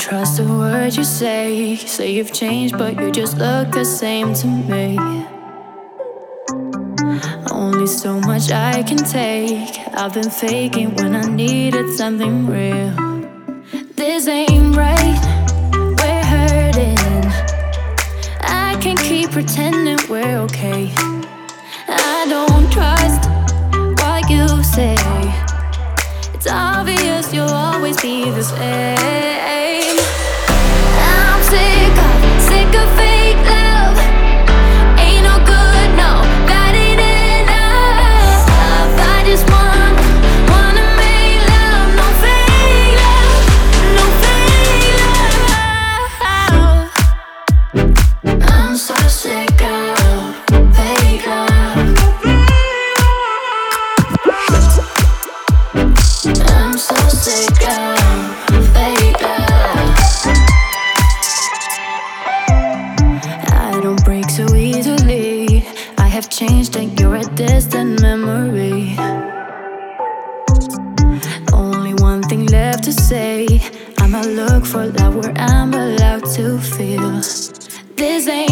trust a word you say. Say you've changed, but you just look the same to me. Only so much I can take. I've been faking when I needed something real. This ain't right, we're hurting. I can't keep pretending we're okay. I don't trust what you say. It's obvious you'll always be the same. I'm sick of fake love. Ain't no good, no, that ain't enough. I just wanna make love, no fake love, no fake love. I'm so sick of fake love. I'm so sick of fake love. I don't break so easily. I have changed and you're a distant memory. Only one thing left to say. I'ma look for love where I'm allowed to feel. This ain't